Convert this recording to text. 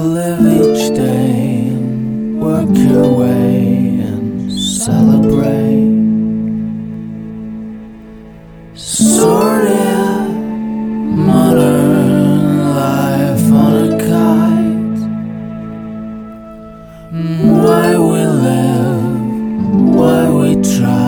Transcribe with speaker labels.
Speaker 1: live each day and work your way and celebrate. Sordid modern life on a kite. Why we live, why we try.